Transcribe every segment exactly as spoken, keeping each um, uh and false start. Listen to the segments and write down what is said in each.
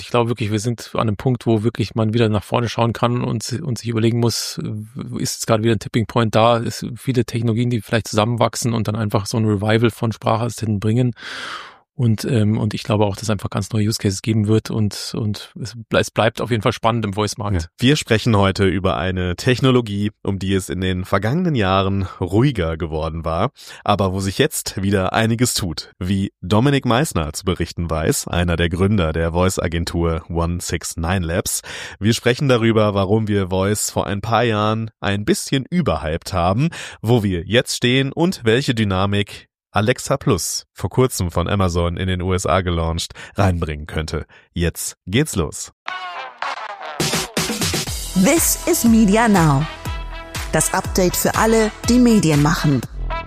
Ich glaube wirklich, wir sind an einem Punkt, wo wirklich man wieder nach vorne schauen kann und, und sich überlegen muss, ist jetzt gerade wieder ein Tipping Point da, ist viele Technologien, die vielleicht zusammenwachsen und dann einfach so ein Revival von Sprachassistenten bringen. Und ähm, und ich glaube auch, dass es einfach ganz neue Use Cases geben wird und und es, es bleibt auf jeden Fall spannend im Voice-Markt. Ja. Wir sprechen heute über eine Technologie, um die es in den vergangenen Jahren ruhiger geworden war, aber wo sich jetzt wieder einiges tut, wie Dominik Meissner zu berichten weiß, einer der Gründer der Voice-Agentur one six nine Labs. Wir sprechen darüber, warum wir Voice vor ein paar Jahren ein bisschen überhyped haben, wo wir jetzt stehen und welche Dynamik Alexa Plus, vor kurzem von Amazon in den U S A gelauncht, reinbringen könnte. Jetzt geht's los. This is Media Now. Das Update für alle, die Medien machen.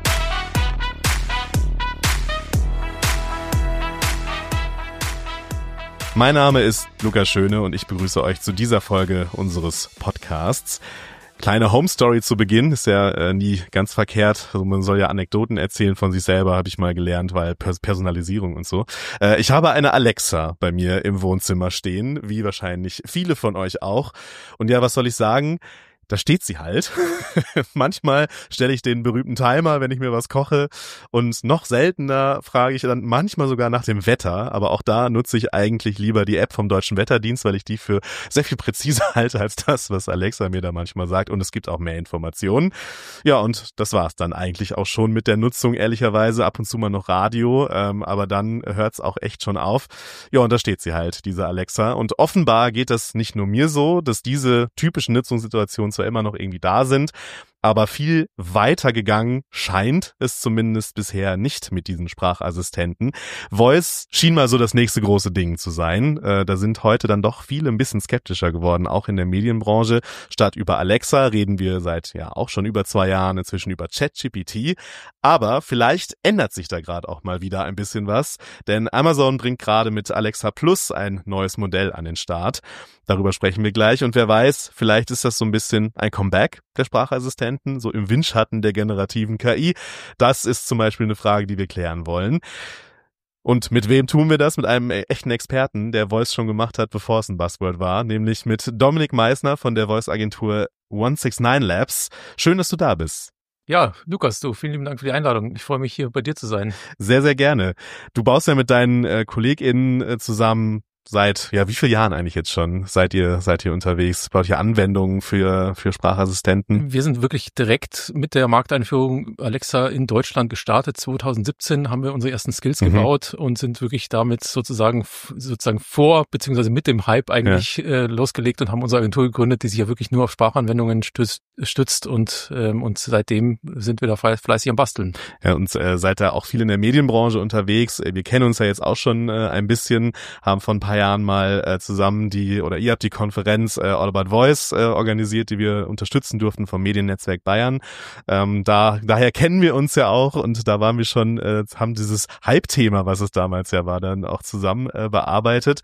Mein Name ist Lukas Schöne und ich begrüße euch zu dieser Folge unseres Podcasts. Kleine Home-Story zu Beginn, ist ja äh, nie ganz verkehrt. Also man soll ja Anekdoten erzählen von sich selber, habe ich mal gelernt, weil Pers- Personalisierung und so. Äh, ich habe eine Alexa bei mir im Wohnzimmer stehen, wie wahrscheinlich viele von euch auch. Und ja, was soll ich sagen? Da steht sie halt. Manchmal stelle ich den berühmten Timer, wenn ich mir was koche. Und noch seltener frage ich dann manchmal sogar nach dem Wetter. Aber auch da nutze ich eigentlich lieber die App vom Deutschen Wetterdienst, weil ich die für sehr viel präziser halte als das, was Alexa mir da manchmal sagt. Und es gibt auch mehr Informationen. Ja, und das war's dann eigentlich auch schon mit der Nutzung, ehrlicherweise. Ab und zu mal noch Radio, ähm, aber dann hört's auch echt schon auf. Ja, und da steht sie halt, diese Alexa. Und offenbar geht das nicht nur mir so, dass diese typischen Nutzungssituationen zwar immer noch irgendwie da sind, aber viel weiter gegangen scheint es zumindest bisher nicht mit diesen Sprachassistenten. Voice schien mal so das nächste große Ding zu sein. Äh, da sind heute dann doch viele ein bisschen skeptischer geworden, auch in der Medienbranche. Statt über Alexa reden wir seit ja auch schon über zwei Jahren inzwischen über ChatGPT. Aber vielleicht ändert sich da gerade auch mal wieder ein bisschen was, denn Amazon bringt gerade mit Alexa Plus ein neues Modell an den Start. Darüber sprechen wir gleich und wer weiß, vielleicht ist das so ein bisschen ein Comeback der Sprachassistenten, so im Windschatten der generativen K I. Das ist zum Beispiel eine Frage, die wir klären wollen. Und mit wem tun wir das? Mit einem echten Experten, der Voice schon gemacht hat, bevor es ein Buzzword war, nämlich mit Dominik Meissner von der Voice-Agentur one six nine Labs. Schön, dass du da bist. Ja, Lukas, du, vielen lieben Dank für die Einladung. Ich freue mich, hier bei dir zu sein. Sehr, sehr gerne. Du baust ja mit deinen äh, KollegInnen äh, zusammen seit, ja, wie viele Jahren eigentlich jetzt schon seid ihr, seid ihr unterwegs? Baut ihr Anwendungen für, für Sprachassistenten? Wir sind wirklich direkt mit der Markteinführung Alexa in Deutschland gestartet. zwanzig siebzehn haben wir unsere ersten Skills mhm. gebaut und sind wirklich damit sozusagen, sozusagen vor, beziehungsweise mit dem Hype eigentlich ja. äh, losgelegt und haben unsere Agentur gegründet, die sich ja wirklich nur auf Sprachanwendungen stützt, stützt und, ähm, und seitdem sind wir da fleißig am Basteln. Ja, und äh, seid da auch viel in der Medienbranche unterwegs. Wir kennen uns ja jetzt auch schon äh, ein bisschen, haben von ein paar Jahren mal äh, zusammen die, oder ihr habt die Konferenz äh, All About Voice äh, organisiert, die wir unterstützen durften vom Mediennetzwerk Bayern. Ähm, da daher kennen wir uns ja auch und da waren wir schon, äh, haben dieses Hype-Thema, was es damals ja war, dann auch zusammen äh, bearbeitet.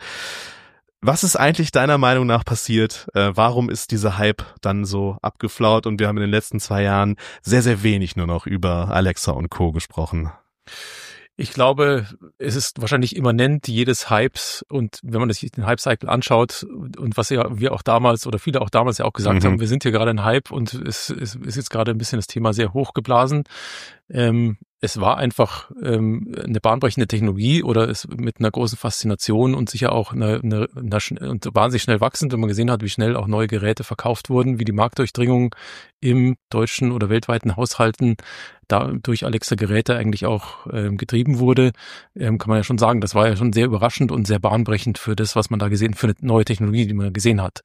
Was ist eigentlich deiner Meinung nach passiert? Äh, warum ist dieser Hype dann so abgeflaut und wir haben in den letzten zwei Jahren sehr, sehr wenig nur noch über Alexa und Co. gesprochen? Ich glaube, es ist wahrscheinlich immanent jedes Hypes und wenn man sich den Hype-Cycle anschaut und was ja wir auch damals oder viele auch damals ja auch gesagt mhm. haben, wir sind hier gerade ein Hype und es, es ist jetzt gerade ein bisschen das Thema sehr hochgeblasen. Ähm, es war einfach ähm, eine bahnbrechende Technologie oder es mit einer großen Faszination und sicher auch eine, eine, eine und wahnsinnig schnell wachsend, wenn man gesehen hat, wie schnell auch neue Geräte verkauft wurden, wie die Marktdurchdringung im deutschen oder weltweiten Haushalten da durch Alexa-Geräte eigentlich auch ähm, getrieben wurde, ähm, kann man ja schon sagen, das war ja schon sehr überraschend und sehr bahnbrechend für das, was man da gesehen, für eine neue Technologie, die man gesehen hat.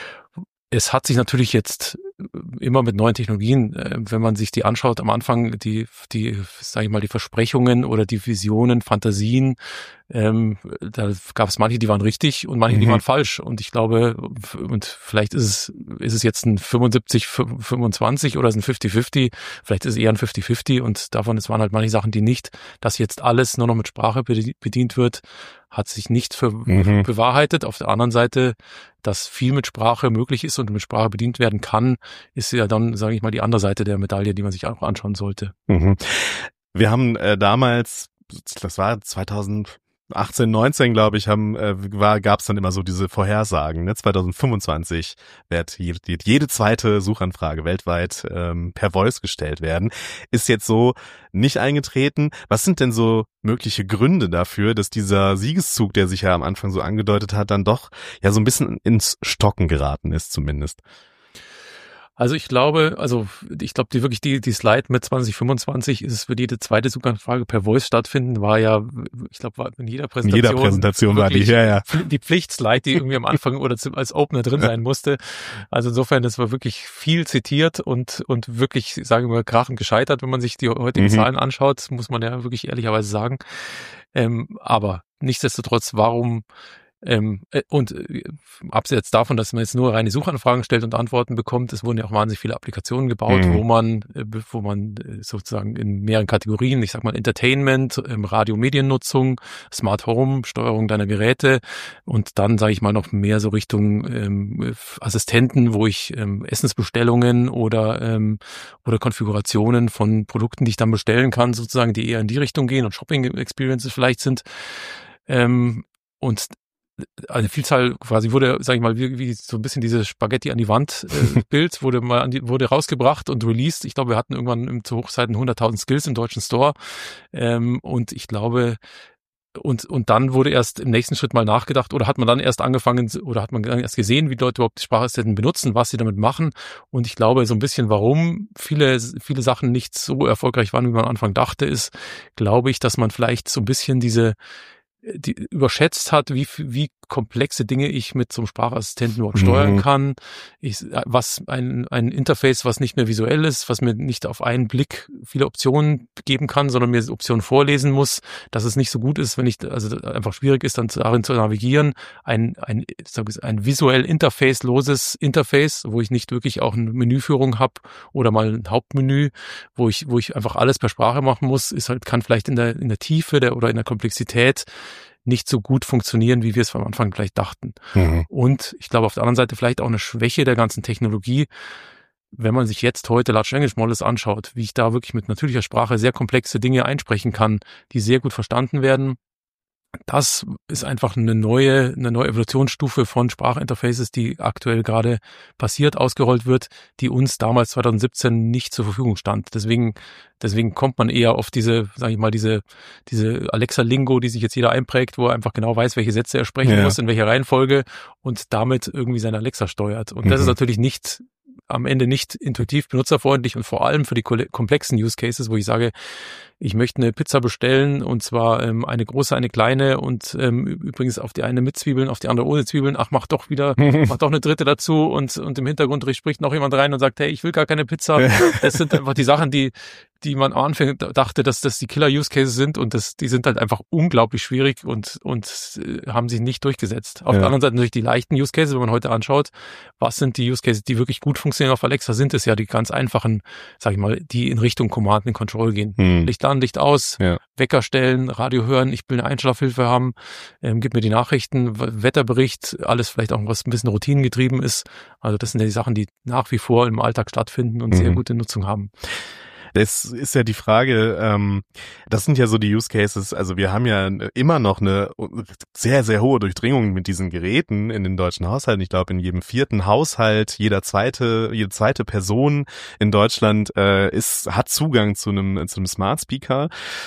Es hat sich natürlich jetzt immer mit neuen Technologien, äh, wenn man sich die anschaut, am Anfang die, die, sage ich mal, die Versprechungen oder die Visionen, Fantasien, ähm, da gab es manche, die waren richtig und manche, mhm. die waren falsch. Und ich glaube, und vielleicht ist es, ist es jetzt ein fünfundsiebzig fünfundzwanzig oder ist ein fünfzig fünfzig, vielleicht ist es eher ein fünfzig fünfzig und davon, es waren halt manche Sachen, die nicht, dass jetzt alles nur noch mit Sprache bedient wird, hat sich nicht für mhm. bewahrheitet. Auf der anderen Seite, dass viel mit Sprache möglich ist und mit Sprache bedient werden kann, ist ja dann, sage ich mal, die andere Seite der Medaille, die man sich auch anschauen sollte. Mhm. Wir haben äh, damals, das war zwanzig achtzehn, neunzehn, glaube ich, haben äh, war gab's dann immer so diese Vorhersagen. Ne? zwanzig fünfundzwanzig wird jede, jede zweite Suchanfrage weltweit ähm, per Voice gestellt werden. Ist jetzt so nicht eingetreten. Was sind denn so mögliche Gründe dafür, dass dieser Siegeszug, der sich ja am Anfang so angedeutet hat, dann doch ja so ein bisschen ins Stocken geraten ist zumindest? Also ich glaube, also ich glaube, die wirklich die die Slide mit zwanzig fünfundzwanzig ist es für jede zweite Suchanfrage per Voice stattfinden, war ja, ich glaube, war in jeder Präsentation. In jeder Präsentation war die, ja, ja. Die Pflichtslide, die irgendwie am Anfang oder als Opener drin sein musste. Also insofern, das war wirklich viel zitiert und und wirklich, sagen wir mal, krachend gescheitert, wenn man sich die heutigen mhm. Zahlen anschaut, muss man ja wirklich ehrlicherweise sagen. Ähm, aber nichtsdestotrotz, warum Ähm, und äh, abseits davon, dass man jetzt nur reine Suchanfragen stellt und Antworten bekommt, es wurden ja auch wahnsinnig viele Applikationen gebaut, mhm. wo man äh, wo man äh, sozusagen in mehreren Kategorien, ich sag mal Entertainment, ähm, Radio-Mediennutzung, Smart Home, Steuerung deiner Geräte und dann sage ich mal noch mehr so Richtung ähm, Assistenten, wo ich ähm, Essensbestellungen oder ähm, oder Konfigurationen von Produkten, die ich dann bestellen kann, sozusagen, die eher in die Richtung gehen und Shopping-Experiences vielleicht sind. Ähm, und eine Vielzahl quasi wurde, sage ich mal, wie, wie so ein bisschen dieses Spaghetti an die Wand äh, Bild wurde mal an die, wurde rausgebracht und released. Ich glaube, wir hatten irgendwann im, zu Hochzeiten hunderttausend Skills im deutschen Store ähm, und ich glaube und und dann wurde erst im nächsten Schritt mal nachgedacht oder hat man dann erst angefangen oder hat man erst gesehen, wie Leute überhaupt die Sprachassistenten benutzen, was sie damit machen und ich glaube so ein bisschen, warum viele viele Sachen nicht so erfolgreich waren, wie man am Anfang dachte, ist, glaube ich, dass man vielleicht so ein bisschen diese die überschätzt hat, wie wie komplexe Dinge ich mit so einem Sprachassistenten überhaupt steuern mhm. kann. Ich, was ein ein Interface, was nicht mehr visuell ist, was mir nicht auf einen Blick viele Optionen geben kann, sondern mir Optionen vorlesen muss, dass es nicht so gut ist, wenn ich also einfach schwierig ist, dann darin zu navigieren. Ein ein ein visuell interface-loses Interface, wo ich nicht wirklich auch eine Menüführung habe oder mal ein Hauptmenü, wo ich wo ich einfach alles per Sprache machen muss, ist halt kann vielleicht in der in der Tiefe der oder in der Komplexität nicht so gut funktionieren, wie wir es am Anfang vielleicht dachten. Mhm. Und ich glaube auf der anderen Seite vielleicht auch eine Schwäche der ganzen Technologie, wenn man sich jetzt heute Large Language Models anschaut, wie ich da wirklich mit natürlicher Sprache sehr komplexe Dinge einsprechen kann, die sehr gut verstanden werden. Das ist einfach eine neue, eine neue Evolutionsstufe von Sprachinterfaces, die aktuell gerade passiert, ausgerollt wird, die uns damals zwanzig siebzehn nicht zur Verfügung stand. Deswegen, deswegen kommt man eher auf diese, sage ich mal, diese, diese Alexa-Lingo, die sich jetzt jeder einprägt, wo er einfach genau weiß, welche Sätze er sprechen ja. muss, in welcher Reihenfolge und damit irgendwie seine Alexa steuert. Und mhm. das ist natürlich nicht am Ende nicht intuitiv benutzerfreundlich und vor allem für die komplexen Use Cases, wo ich sage, ich möchte eine Pizza bestellen und zwar ähm, eine große, eine kleine und ähm, übrigens auf die eine mit Zwiebeln, auf die andere ohne Zwiebeln. Ach, mach doch wieder, mach doch eine dritte dazu und und im Hintergrund spricht noch jemand rein und sagt, hey, ich will gar keine Pizza. Das sind einfach die Sachen, die die man am Anfang dachte, dass das die Killer-Use-Cases sind und das, die sind halt einfach unglaublich schwierig und und äh, haben sich nicht durchgesetzt. Auf ja. der anderen Seite natürlich die leichten Use-Cases, wenn man heute anschaut, was sind die Use-Cases, die wirklich gut funktionieren auf Alexa, sind es ja die ganz einfachen, sag ich mal, die in Richtung Command and Control gehen. Hm. Licht an, Licht aus, ja. Wecker stellen, Radio hören, ich will eine Einschlafhilfe haben, ähm, gib mir die Nachrichten, Wetterbericht, alles vielleicht auch was ein bisschen routinengetrieben ist. Also das sind ja die Sachen, die nach wie vor im Alltag stattfinden und mhm. sehr gute Nutzung haben. Das ist ja die Frage, ähm, das sind ja so die Use Cases, also wir haben ja immer noch eine sehr, sehr hohe Durchdringung mit diesen Geräten in den deutschen Haushalten. Ich glaube, in jedem vierten Haushalt, jeder zweite, jede zweite Person in Deutschland äh, ist hat Zugang zu einem, zu einem Smart Speaker.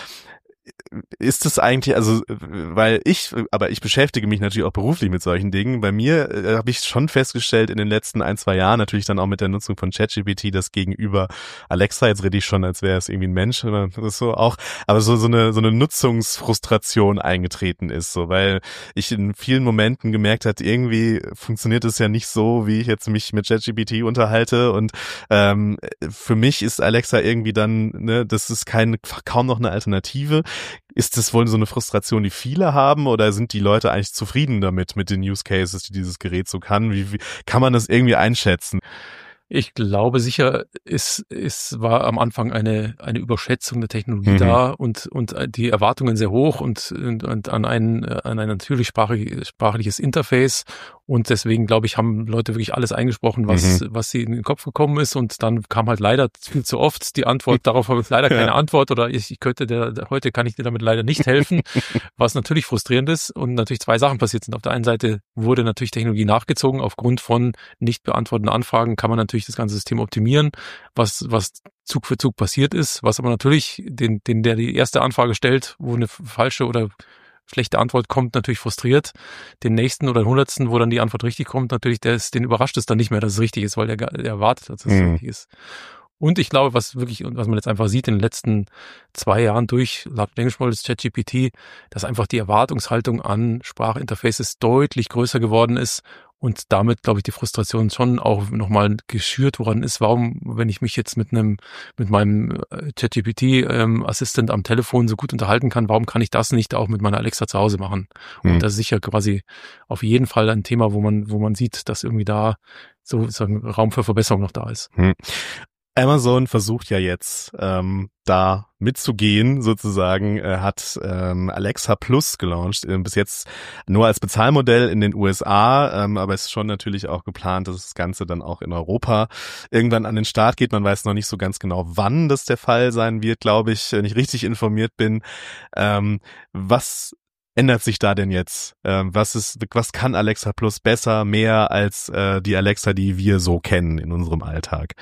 Ist es eigentlich, also, weil ich, aber ich beschäftige mich natürlich auch beruflich mit solchen Dingen. Bei mir äh, habe ich schon festgestellt in den letzten ein, zwei Jahren, natürlich dann auch mit der Nutzung von ChatGPT, dass gegenüber Alexa, jetzt rede ich schon, als wäre es irgendwie ein Mensch oder so auch, aber so, so eine, so eine Nutzungsfrustration eingetreten ist, so, weil ich in vielen Momenten gemerkt habe, irgendwie funktioniert es ja nicht so, wie ich jetzt mich mit ChatGPT unterhalte und ähm, für mich ist Alexa irgendwie dann, ne, das ist kein, kaum noch eine Alternative. Ist das wohl so eine Frustration, die viele haben, oder sind die Leute eigentlich zufrieden damit, mit den Use Cases, die dieses Gerät so kann? Wie, wie kann man das irgendwie einschätzen? Ich glaube sicher, es, es war am Anfang eine, eine Überschätzung der Technologie mhm. da und, und die Erwartungen sehr hoch und, und, und an ein, an ein natürlich sprachlich, sprachliches Interface Und deswegen, glaube ich, haben Leute wirklich alles eingesprochen, was, mhm. was sie in den Kopf gekommen ist. Und dann kam halt leider viel zu oft die Antwort, darauf habe ich leider keine ja. Antwort oder ich, ich könnte der, heute kann ich dir damit leider nicht helfen, was natürlich frustrierend ist. Und natürlich zwei Sachen passiert sind. Auf der einen Seite wurde natürlich Technologie nachgezogen. Aufgrund von nicht beantworteten Anfragen kann man natürlich das ganze System optimieren, was, was Zug für Zug passiert ist. Was aber natürlich den, den, der die erste Anfrage stellt, wo eine falsche oder schlechte Antwort kommt, natürlich frustriert. Den nächsten oder den hundertsten, wo dann die Antwort richtig kommt, natürlich, der ist, den überrascht es dann nicht mehr, dass es richtig ist, weil der, der erwartet, dass es mhm. richtig ist. Und ich glaube, was wirklich, was man jetzt einfach sieht in den letzten zwei Jahren durch Large Language Models, ChatGPT, dass einfach die Erwartungshaltung an Sprachinterfaces deutlich größer geworden ist und damit, glaube ich, die Frustration schon auch nochmal geschürt worden ist. Warum, wenn ich mich jetzt mit einem, mit meinem ChatGPT-Assistent ähm, am Telefon so gut unterhalten kann, warum kann ich das nicht auch mit meiner Alexa zu Hause machen? Mhm. Und das ist sicher quasi auf jeden Fall ein Thema, wo man, wo man sieht, dass irgendwie da sozusagen Raum für Verbesserung noch da ist. Mhm. Amazon versucht ja jetzt ähm, da mitzugehen, sozusagen, äh, hat ähm, Alexa Plus gelauncht, äh, bis jetzt nur als Bezahlmodell in den U S A, ähm, aber es ist schon natürlich auch geplant, dass das Ganze dann auch in Europa irgendwann an den Start geht. Man weiß noch nicht so ganz genau, wann das der Fall sein wird, glaube ich, wenn ich richtig informiert bin. Ähm, was ändert sich da denn jetzt? Ähm, was ist, was kann Alexa Plus besser, mehr als äh, die Alexa, die wir so kennen in unserem Alltag?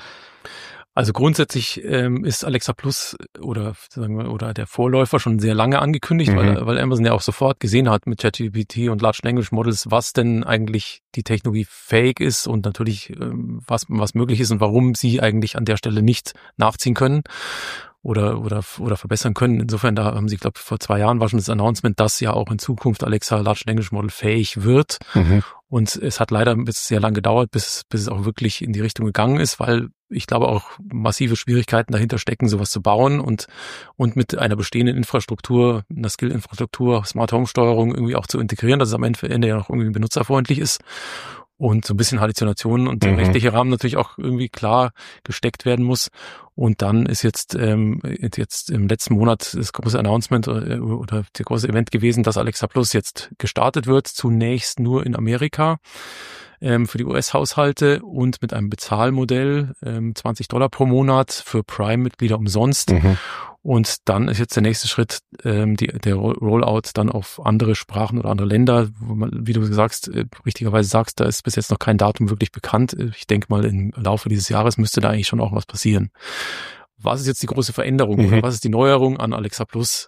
Also grundsätzlich ähm, ist Alexa Plus oder sagen wir oder der Vorläufer schon sehr lange angekündigt, mhm. weil, weil Amazon ja auch sofort gesehen hat mit ChatGPT und Large Language Models, was denn eigentlich die Technologie fähig ist und natürlich ähm, was was möglich ist und warum sie eigentlich an der Stelle nicht nachziehen können oder oder oder verbessern können. Insofern, da haben sie, glaube ich, vor zwei Jahren war schon das Announcement, dass ja auch in Zukunft Alexa Large Language Model fähig wird. Mhm. Und es hat leider bis sehr lang gedauert, bis bis es auch wirklich in die Richtung gegangen ist, weil ich glaube auch massive Schwierigkeiten dahinter stecken, sowas zu bauen und und mit einer bestehenden Infrastruktur, einer Skill-Infrastruktur, Smart Home Steuerung irgendwie auch zu integrieren, dass es am Ende ja noch irgendwie benutzerfreundlich ist. Und so ein bisschen Halluzinationen und der mhm. rechtliche Rahmen natürlich auch irgendwie klar gesteckt werden muss. Und dann ist jetzt ähm, jetzt im letzten Monat das große Announcement oder, oder das große Event gewesen, dass Alexa Plus jetzt gestartet wird, zunächst nur in Amerika ähm, für die U S-Haushalte und mit einem Bezahlmodell, ähm, zwanzig Dollar pro Monat für Prime-Mitglieder umsonst. Mhm. Und dann ist jetzt der nächste Schritt, ähm, die, der Rollout dann auf andere Sprachen oder andere Länder, wo man, wie du sagst, äh, richtigerweise sagst, da ist bis jetzt noch kein Datum wirklich bekannt. Ich denke mal, im Laufe dieses Jahres müsste da eigentlich schon auch was passieren. Was ist jetzt die große Veränderung mhm. oder was ist die Neuerung an Alexa Plus?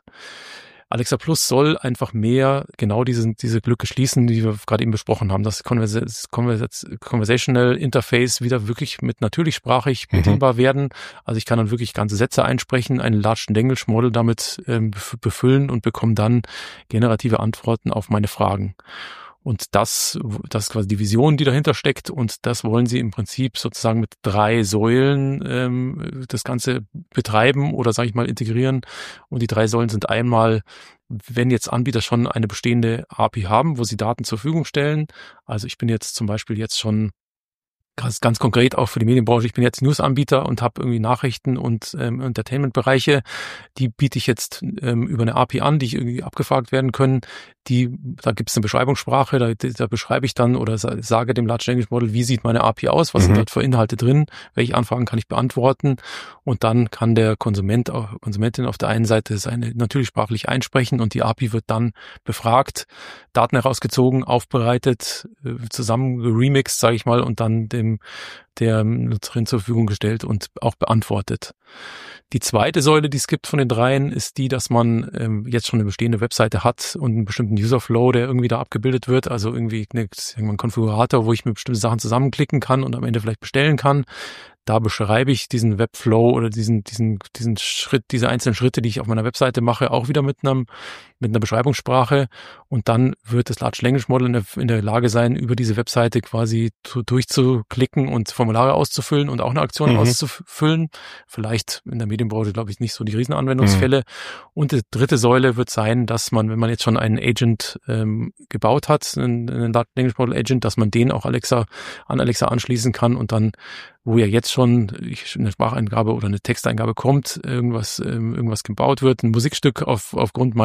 Alexa Plus soll einfach mehr genau diese, diese Lücke schließen, die wir gerade eben besprochen haben. Das Convers- Convers- Conversational Interface wieder wirklich mit natürlichsprachig bedienbar mhm. werden. Also ich kann dann wirklich ganze Sätze einsprechen, einen Large Language Model damit ähm, befüllen und bekomme dann generative Antworten auf meine Fragen. Und das, das ist quasi die Vision, die dahinter steckt. Und das wollen sie im Prinzip sozusagen mit drei Säulen ähm, das Ganze betreiben oder, sage ich mal, integrieren. Und die drei Säulen sind einmal, wenn jetzt Anbieter schon eine bestehende A P I haben, wo sie Daten zur Verfügung stellen. Also ich bin jetzt zum Beispiel jetzt schon Ganz, ganz konkret auch für die Medienbranche. Ich bin jetzt News-Anbieter und habe irgendwie Nachrichten und ähm, Entertainment-Bereiche. Die biete ich jetzt ähm, über eine A P I an, die ich irgendwie abgefragt werden können. Die, da gibt es eine Beschreibungssprache, da, da beschreibe ich dann oder sage dem Large Language Model, wie sieht meine A P I aus, was mhm. sind dort für Inhalte drin, welche Anfragen kann ich beantworten und dann kann der Konsument, Konsumentin auf der einen Seite seine natürlich sprachlich einsprechen und die A P I wird dann befragt, Daten herausgezogen, aufbereitet, zusammen remixed, sage ich mal, und dann dem der Nutzerin zur Verfügung gestellt und auch beantwortet. Die zweite Säule, die es gibt von den dreien, ist die, dass man ähm, jetzt schon eine bestehende Webseite hat und einen bestimmten Userflow, der irgendwie da abgebildet wird, also irgendwie eine, einen Konfigurator, wo ich mir bestimmte Sachen zusammenklicken kann und am Ende vielleicht bestellen kann. Da beschreibe ich diesen Webflow oder diesen diesen diesen Schritt, diese einzelnen Schritte, die ich auf meiner Webseite mache, auch wieder mit einem mit einer Beschreibungssprache und dann wird das Large Language Model in der, in der Lage sein, über diese Webseite quasi zu, durchzuklicken und Formulare auszufüllen und auch eine Aktion mhm. auszufüllen. Vielleicht in der Medienbranche, glaube ich, nicht so die Riesenanwendungsfälle. Mhm. Und die dritte Säule wird sein, dass man, wenn man jetzt schon einen Agent ähm, gebaut hat, einen, einen Large Language Model Agent, dass man den auch Alexa an Alexa anschließen kann und dann, wo ja jetzt schon eine Spracheingabe oder eine Texteingabe kommt, irgendwas ähm, irgendwas gebaut wird, ein Musikstück auf aufgrund meiner, die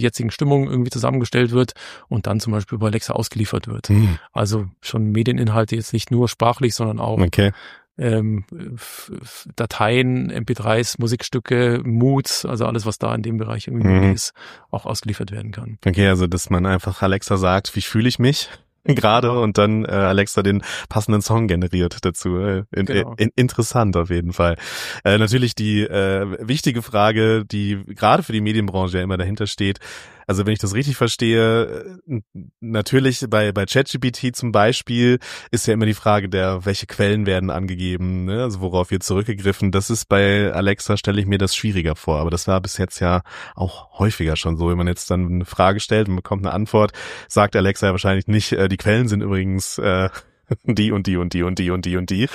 jetzigen Stimmung irgendwie zusammengestellt wird und dann zum Beispiel über Alexa ausgeliefert wird. Mhm. Also schon Medieninhalte jetzt nicht nur sprachlich, sondern auch okay. ähm, F- F- Dateien, M P dreis, Musikstücke, Moods, also alles, was da in dem Bereich irgendwie Mhm. möglich ist, auch ausgeliefert werden kann. Okay, also dass man einfach Alexa sagt, wie fühle ich mich gerade und dann äh, Alexa den passenden Song generiert dazu. Äh, in, Genau. in, interessant auf jeden Fall. Äh, natürlich die äh, wichtige Frage, die gerade für die Medienbranche ja immer dahinter steht. Also wenn ich das richtig verstehe, äh, natürlich bei bei ChatGPT zum Beispiel ist ja immer die Frage der, welche Quellen werden angegeben, ne? Also worauf wird zurückgegriffen. Das ist bei Alexa, stelle ich mir das schwieriger vor. Aber das war bis jetzt ja auch häufiger schon so. Wenn man jetzt dann eine Frage stellt und bekommt eine Antwort, sagt Alexa ja wahrscheinlich nicht, äh, die Quellen sind übrigens äh, die und die und die und die und die und die.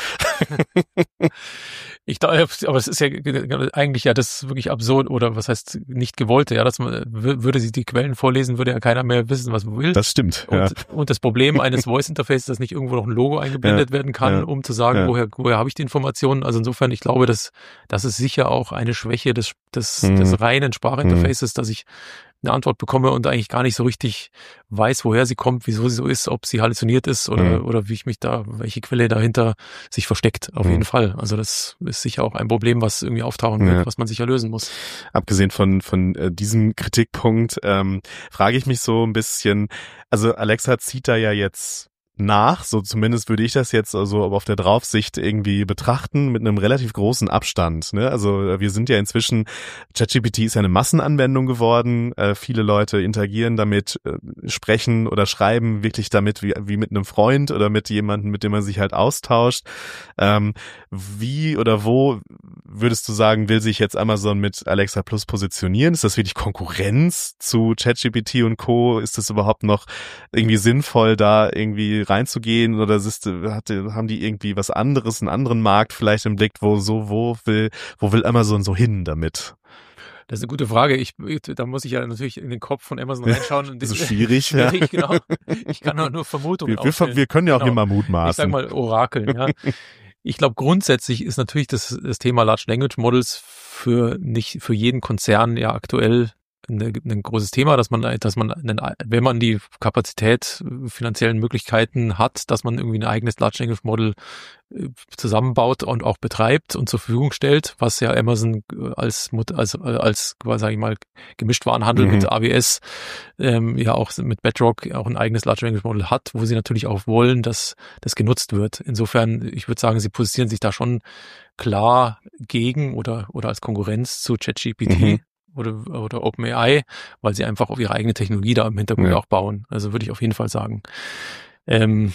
Ich glaube, aber es ist ja eigentlich ja das wirklich absurd oder was heißt nicht gewollte, ja, dass man würde sie die Quellen vorlesen, würde ja keiner mehr wissen, was man will. Das stimmt. Und, ja. und das Problem eines Voice-Interfaces, dass nicht irgendwo noch ein Logo eingeblendet Ja, werden kann, ja, um zu sagen, ja. woher woher habe ich die Informationen. Also insofern, ich glaube, dass das ist sicher auch eine Schwäche des des, Mhm. des reinen Sprachinterfaces, dass ich eine Antwort bekomme und eigentlich gar nicht so richtig weiß, woher sie kommt, wieso sie so ist, ob sie halluziniert ist oder Mhm. oder wie ich mich da, welche Quelle dahinter sich versteckt. Auf Mhm. jeden Fall. Also das ist sicher auch ein Problem, was irgendwie auftauchen wird, Ja. was man sicher lösen muss. Abgesehen von von äh, diesem Kritikpunkt ähm, frage ich mich so ein bisschen, also Alexa zieht da ja jetzt nach, so zumindest würde ich das jetzt also auf der Draufsicht irgendwie betrachten, mit einem relativ großen Abstand. Ne? Also wir sind ja inzwischen, ChatGPT ist ja eine Massenanwendung geworden, äh, viele Leute interagieren damit, äh, sprechen oder schreiben wirklich damit wie, wie mit einem Freund oder mit jemandem, mit dem man sich halt austauscht. Ähm, wie oder wo würdest du sagen, will sich jetzt Amazon mit Alexa Plus positionieren? Ist das wirklich Konkurrenz zu ChatGPT und Co.? Ist das überhaupt noch irgendwie sinnvoll, da irgendwie reinzugehen oder ist, hat, haben die irgendwie was anderes, einen anderen Markt vielleicht im Blick, wo so, wo will, wo will Amazon so hin damit? Das ist eine gute Frage. Ich, da muss ich ja natürlich in den Kopf von Amazon reinschauen. Und das ist schwierig. schwierig, Ja. Genau. Ich kann auch nur Vermutungen Wir, wir, aufstellen. wir können ja auch Genau. immer mutmaßen. Ich sag mal Orakeln, ja. Ich glaube, grundsätzlich ist natürlich das, das Thema Large Language Models für nicht, für jeden Konzern ja aktuell ein, ein großes Thema, dass man, dass man, einen, wenn man die Kapazität, finanziellen Möglichkeiten hat, dass man irgendwie ein eigenes Large Language Model zusammenbaut und auch betreibt und zur Verfügung stellt, was ja Amazon als als als sage ich mal Gemischtwarenhandel Mhm. mit A W S ähm, ja auch mit Bedrock auch ein eigenes Large Language Model hat, wo sie natürlich auch wollen, dass das genutzt wird. Insofern, ich würde sagen, sie positionieren sich da schon klar gegen oder oder als Konkurrenz zu ChatGPT. Mhm. Oder, oder OpenAI, weil sie einfach auf ihre eigene Technologie da im Hintergrund Ja. auch bauen. Also würde ich auf jeden Fall sagen. Ähm,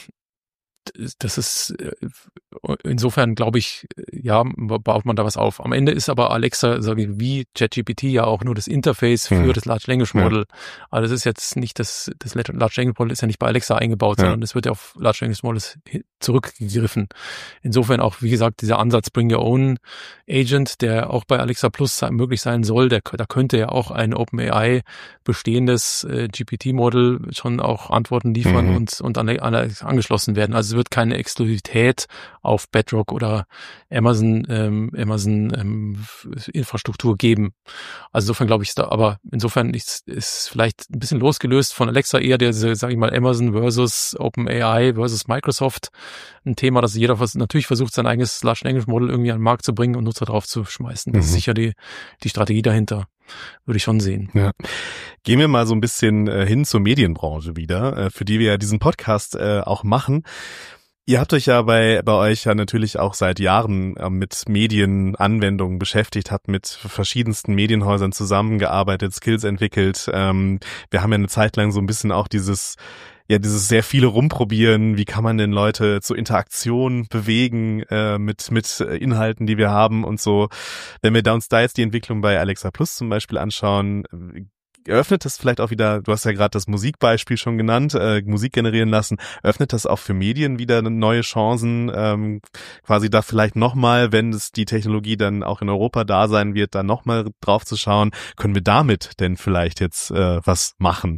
das ist, insofern glaube ich, ja, baut man da was auf. Am Ende ist aber Alexa, sage ich, wie ChatGPT ja auch nur das Interface für Hm. das Large Language Model. Ja. Also das ist jetzt nicht das, das Large Language Model ist ja nicht bei Alexa eingebaut, ja. sondern es wird ja auf Large Language Models zurückgegriffen. Insofern auch, wie gesagt, dieser Ansatz Bring Your Own Agent, der auch bei Alexa Plus möglich sein soll, der, da könnte ja auch ein OpenAI bestehendes äh, G P T-Model schon auch Antworten liefern mhm. und, und an, an, angeschlossen werden. Also es wird keine Exklusivität auf Bedrock oder Amazon ähm, Amazon ähm, Infrastruktur geben. Also insofern glaube ich, ist da, aber insofern ist, ist vielleicht ein bisschen losgelöst von Alexa eher der, sage ich mal, Amazon versus OpenAI versus Microsoft ein Thema, dass jeder was, natürlich versucht, sein eigenes Large Language Model irgendwie an den Markt zu bringen und Nutzer drauf zu schmeißen. Das mhm. ist sicher die, die Strategie dahinter. Würde ich schon sehen. Ja. Gehen wir mal so ein bisschen äh, hin zur Medienbranche wieder, äh, für die wir ja diesen Podcast äh, auch machen. Ihr habt euch ja bei bei euch ja natürlich auch seit Jahren äh, mit Medienanwendungen beschäftigt, habt mit verschiedensten Medienhäusern zusammengearbeitet, Skills entwickelt. Ähm, wir haben ja eine Zeit lang so ein bisschen auch dieses ja, dieses sehr viele Rumprobieren, wie kann man denn Leute zur Interaktion bewegen äh, mit mit Inhalten, die wir haben und so. Wenn wir da uns da jetzt die Entwicklung bei Alexa Plus zum Beispiel anschauen, eröffnet das vielleicht auch wieder, du hast ja gerade das Musikbeispiel schon genannt, äh, Musik generieren lassen, öffnet das auch für Medien wieder neue Chancen, ähm, quasi da vielleicht nochmal, wenn es die Technologie dann auch in Europa da sein wird, da nochmal drauf zu schauen, können wir damit denn vielleicht jetzt äh, was machen?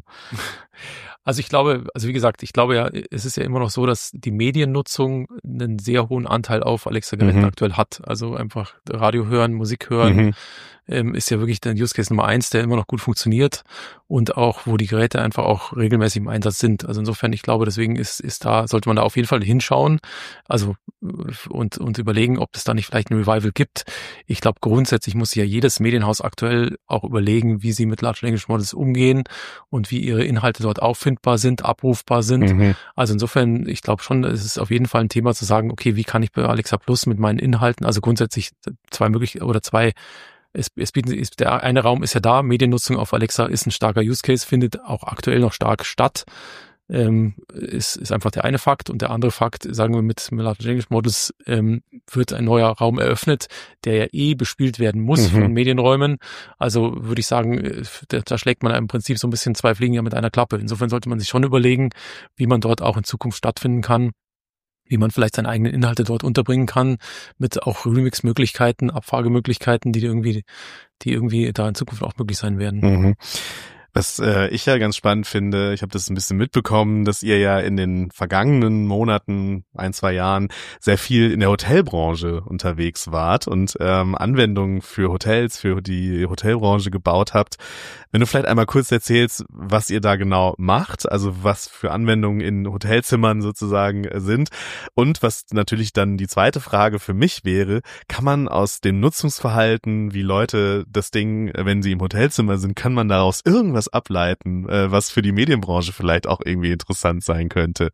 Also ich glaube, also wie gesagt, ich glaube ja, es ist ja immer noch so, dass die Mediennutzung einen sehr hohen Anteil auf Alexa-Geräten mhm. aktuell hat. Also einfach Radio hören, Musik hören, mhm. ähm, ist ja wirklich der Use Case Nummer eins, der immer noch gut funktioniert und auch, wo die Geräte einfach auch regelmäßig im Einsatz sind. Also insofern, ich glaube, deswegen ist, ist da, sollte man da auf jeden Fall hinschauen, also, und, und überlegen, ob es da nicht vielleicht ein Revival gibt. Ich glaube, grundsätzlich muss ja jedes Medienhaus aktuell auch überlegen, wie sie mit Large Language Models umgehen und wie ihre Inhalte dort auffindbar sind, abrufbar sind. Mhm. Also insofern, ich glaube schon, es ist auf jeden Fall ein Thema zu sagen, okay, wie kann ich bei Alexa Plus mit meinen Inhalten, also grundsätzlich zwei möglich oder zwei, es, es bieten, ist, der eine Raum ist ja da, Mediennutzung auf Alexa ist ein starker Use Case, findet auch aktuell noch stark statt. Ähm, ist, ist einfach der eine Fakt, und der andere Fakt, sagen wir mit Large Language Models, ähm, wird ein neuer Raum eröffnet, der ja eh bespielt werden muss mhm. von Medienräumen. Also würde ich sagen, da, da schlägt man im Prinzip so ein bisschen zwei Fliegen ja mit einer Klappe. Insofern sollte man sich schon überlegen, wie man dort auch in Zukunft stattfinden kann, wie man vielleicht seine eigenen Inhalte dort unterbringen kann, mit auch Remix-Möglichkeiten, Abfragemöglichkeiten, die irgendwie, die irgendwie da in Zukunft auch möglich sein werden. Mhm. Was äh, ich ja ganz spannend finde, ich habe das ein bisschen mitbekommen, dass ihr ja in den vergangenen Monaten, ein, zwei Jahren, sehr viel in der Hotelbranche unterwegs wart und ähm, Anwendungen für Hotels, für die Hotelbranche gebaut habt. Wenn du vielleicht einmal kurz erzählst, was ihr da genau macht, also was für Anwendungen in Hotelzimmern sozusagen sind, und was natürlich dann die zweite Frage für mich wäre, kann man aus dem Nutzungsverhalten, wie Leute das Ding, wenn sie im Hotelzimmer sind, kann man daraus irgendwas ableiten, äh, was für die Medienbranche vielleicht auch irgendwie interessant sein könnte?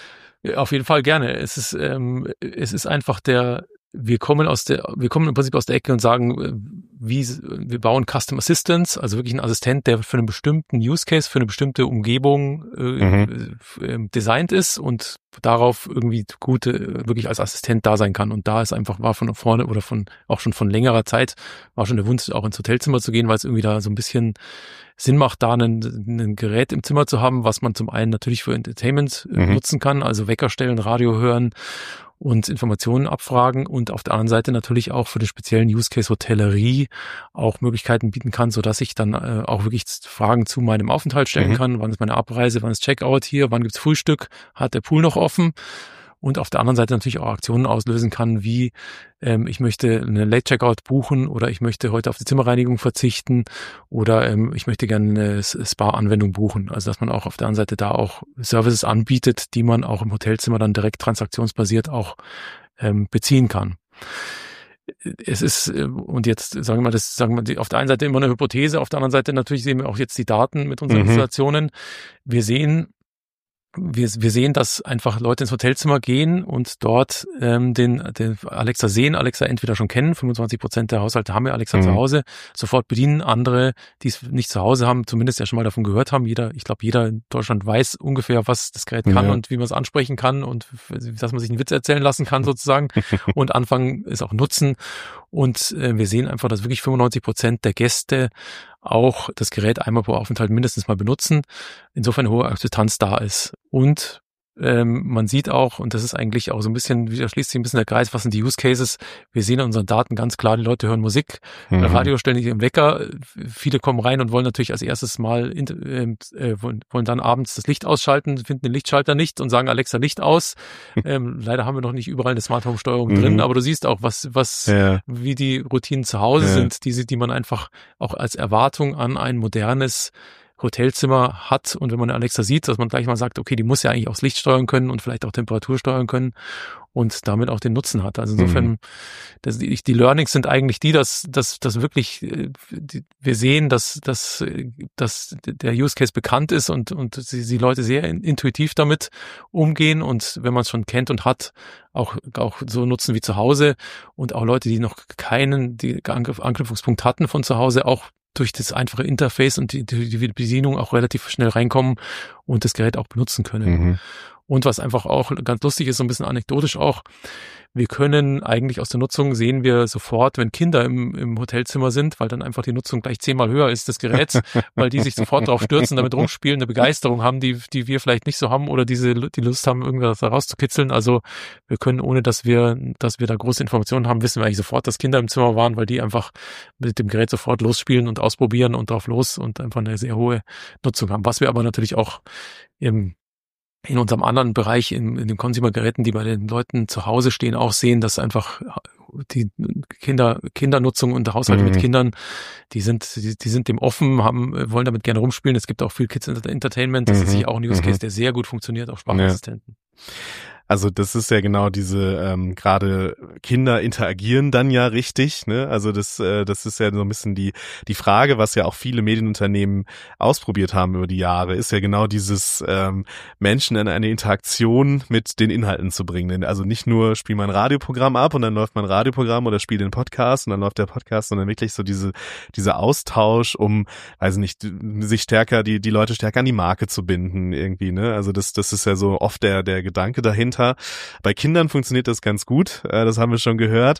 Auf jeden Fall gerne. Es ist, ähm, es ist einfach der, wir kommen aus der, wir kommen im Prinzip aus der Ecke und sagen, wie, wir bauen Custom Assistants, also wirklich einen Assistent, der für einen bestimmten Use Case, für eine bestimmte Umgebung äh, mhm. äh, designt ist und darauf irgendwie gut äh, wirklich als Assistent da sein kann. Und da ist einfach, war von vorne oder von, auch schon von längerer Zeit, war schon der Wunsch, auch ins Hotelzimmer zu gehen, weil es irgendwie da so ein bisschen Sinn macht, da ein, ein Gerät im Zimmer zu haben, was man zum einen natürlich für Entertainment äh, mhm. nutzen kann, also Wecker stellen, Radio hören und Informationen abfragen, und auf der anderen Seite natürlich auch für den speziellen Use Case Hotellerie auch Möglichkeiten bieten kann, so dass ich dann äh, auch wirklich Fragen zu meinem Aufenthalt stellen mhm. kann. Wann ist meine Abreise, wann ist Checkout hier, wann gibt's Frühstück, hat der Pool noch offen? Und auf der anderen Seite natürlich auch Aktionen auslösen kann, wie ähm, ich möchte eine Late-Checkout buchen oder ich möchte heute auf die Zimmerreinigung verzichten oder ähm, ich möchte gerne eine Spa-Anwendung buchen. Also dass man auch auf der anderen Seite da auch Services anbietet, die man auch im Hotelzimmer dann direkt transaktionsbasiert auch ähm, beziehen kann. Es ist, und jetzt sagen wir mal, das sagen wir auf der einen Seite immer eine Hypothese, auf der anderen Seite natürlich sehen wir auch jetzt die Daten mit unseren mhm. Installationen. Wir sehen, Wir, wir sehen, dass einfach Leute ins Hotelzimmer gehen und dort ähm, den, den Alexa sehen, Alexa entweder schon kennen, fünfundzwanzig Prozent der Haushalte haben ja Alexa mhm. zu Hause, sofort bedienen. Andere, die es nicht zu Hause haben, zumindest ja schon mal davon gehört haben. Jeder, ich glaube, jeder in Deutschland weiß ungefähr, was das Gerät kann ja. und wie man es ansprechen kann und dass man sich einen Witz erzählen lassen kann sozusagen und anfangen, es auch nutzen. Und äh, wir sehen einfach, dass wirklich fünfundneunzig Prozent der Gäste auch das Gerät einmal pro Aufenthalt mindestens mal benutzen. Insofern eine hohe Akzeptanz da ist. Und ähm, man sieht auch, und das ist eigentlich auch so ein bisschen, wieder schließt sich ein bisschen der Kreis, was sind die Use Cases? Wir sehen in unseren Daten ganz klar, die Leute hören Musik, mhm. Radio stellen sich im Wecker, viele kommen rein und wollen natürlich als erstes mal, äh, wollen, wollen dann abends das Licht ausschalten, finden den Lichtschalter nicht und sagen Alexa Licht aus. ähm, leider haben wir noch nicht überall eine Smart Home Steuerung mhm. drin, aber du siehst auch, was, was, ja. wie die Routinen zu Hause ja. sind, diese, die man einfach auch als Erwartung an ein modernes Hotelzimmer hat, und wenn man eine Alexa sieht, dass man gleich mal sagt, okay, die muss ja eigentlich auch das Licht steuern können und vielleicht auch Temperatur steuern können und damit auch den Nutzen hat. Also insofern, mhm. das, die, die Learnings sind eigentlich die, dass, dass, dass wirklich die, wir sehen, dass, dass, dass der Use Case bekannt ist und, und die, die Leute sehr intuitiv damit umgehen, und wenn man es schon kennt und hat, auch, auch so nutzen wie zu Hause, und auch Leute, die noch keinen die Anknüpfungspunkt hatten von zu Hause, auch durch das einfache Interface und die, die, die Bedienung auch relativ schnell reinkommen und das Gerät auch benutzen können. Mhm. Und was einfach auch ganz lustig ist, so ein bisschen anekdotisch auch, wir können eigentlich aus der Nutzung sehen wir sofort, wenn Kinder im, im Hotelzimmer sind, weil dann einfach die Nutzung gleich zehnmal höher ist des Geräts, weil die sich sofort drauf stürzen, damit rumspielen, eine Begeisterung haben, die die wir vielleicht nicht so haben oder diese die Lust haben, irgendwas da rauszukitzeln. Also wir können, ohne dass wir dass wir da große Informationen haben, wissen wir eigentlich sofort, dass Kinder im Zimmer waren, weil die einfach mit dem Gerät sofort losspielen und ausprobieren und drauf los und einfach eine sehr hohe Nutzung haben. Was wir aber natürlich auch im in unserem anderen Bereich, in, in den Consumer-Geräten, die bei den Leuten zu Hause stehen, auch sehen, dass einfach die Kinder, Kindernutzung und Haushalte mhm. mit Kindern, die sind, die, die sind dem offen, haben, wollen damit gerne rumspielen. Es gibt auch viel Kids Entertainment. Das mhm. ist sicher auch ein Use Case, mhm. der sehr gut funktioniert, auch Sprachassistenten. Ja. Also das ist ja genau diese, ähm, gerade Kinder interagieren dann ja richtig, ne? Also das, äh, das ist ja so ein bisschen die die Frage, was ja auch viele Medienunternehmen ausprobiert haben über die Jahre, ist ja genau dieses ähm, Menschen in eine Interaktion mit den Inhalten zu bringen. Also nicht nur spiel mal ein Radioprogramm ab und dann läuft mein Radioprogramm oder spiel den Podcast und dann läuft der Podcast, sondern wirklich so diese dieser Austausch, um, weiß nicht, sich stärker, die die Leute stärker an die Marke zu binden irgendwie, ne? Also das das ist ja so oft der der Gedanke dahinter. Bei Kindern funktioniert das ganz gut, das haben wir schon gehört.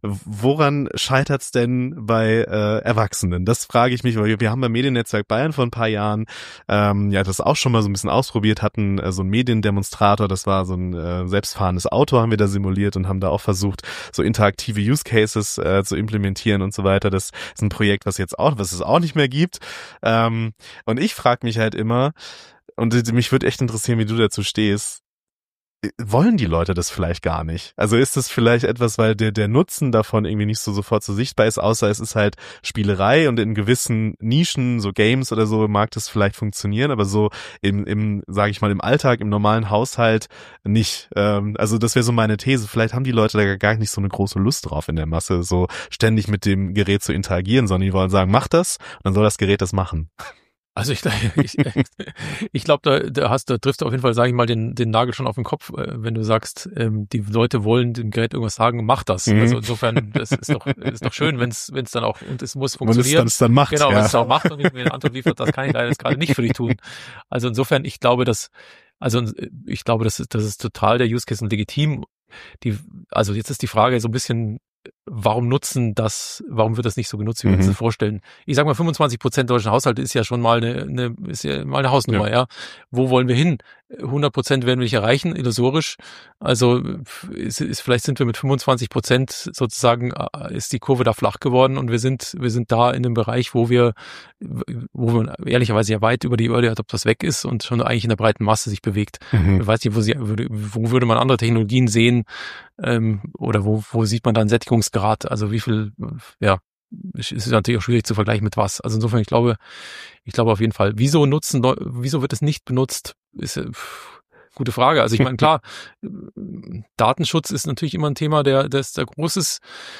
Woran scheitert's denn bei äh, Erwachsenen? Das frage ich mich, weil wir haben beim Mediennetzwerk Bayern vor ein paar Jahren ähm, ja das auch schon mal so ein bisschen ausprobiert, hatten äh, so einen Mediendemonstrator, das war so ein äh, selbstfahrendes Auto, haben wir da simuliert und haben da auch versucht, so interaktive Use Cases äh, zu implementieren und so weiter. Das ist ein Projekt, was jetzt auch, was es auch nicht mehr gibt. Ähm, und ich frage mich halt immer, und mich würde echt interessieren, wie du dazu stehst, wollen die Leute das vielleicht gar nicht? Also ist das vielleicht etwas, weil der der Nutzen davon irgendwie nicht so sofort so sichtbar ist, außer es ist halt Spielerei und in gewissen Nischen, so Games oder so, mag das vielleicht funktionieren, aber so im, im sage ich mal, im Alltag, im normalen Haushalt nicht. Ähm, also das wäre so meine These. Vielleicht haben die Leute da gar nicht so eine große Lust drauf in der Masse, so ständig mit dem Gerät zu interagieren, sondern die wollen sagen, mach das und dann soll das Gerät das machen. Also ich, ich, ich glaube, da, da hast, da triffst du auf jeden Fall, sage ich mal, den, den Nagel schon auf den Kopf, wenn du sagst, ähm, die Leute wollen dem Gerät irgendwas sagen, mach das. Mhm. Also insofern, das ist doch, ist doch schön, wenn es, wenn es dann auch, und es muss funktionieren. Wenn es dann macht. Genau, ja. wenn es auch macht und ich mir eine Antwort liefert, das kann ich leider jetzt gerade nicht für dich tun. Also insofern, ich glaube, dass, also ich glaube, das ist, das ist total der Use Case und legitim. Die, also jetzt ist die Frage so ein bisschen, warum nutzen das, warum wird das nicht so genutzt, wie wir uns das vorstellen? Ich sag mal, fünfundzwanzig Prozent deutschen Haushalte ist ja schon mal eine, eine ist ja mal eine Hausnummer, ja. ja. Wo wollen wir hin? hundert Prozent werden wir nicht erreichen, illusorisch. Also ist, ist, vielleicht sind wir mit fünfundzwanzig Prozent sozusagen, ist die Kurve da flach geworden und wir sind, wir sind da in einem Bereich, wo wir, wo wir ehrlicherweise ja weit über die Early Adopters weg ist und schon eigentlich in der breiten Masse sich bewegt. Mhm. Ich weiß nicht, wo, sie, wo würde man andere Technologien sehen, ähm, oder wo, wo sieht man da einen Sättigungsgrad? Also wie viel, ja, es ist natürlich auch schwierig zu vergleichen mit was. Also insofern, ich glaube, ich glaube auf jeden Fall. Wieso nutzen, wieso wird es nicht benutzt? Ist äh, gute Frage. Also ich meine, klar, Datenschutz ist natürlich immer ein Thema, der, der ist der großes.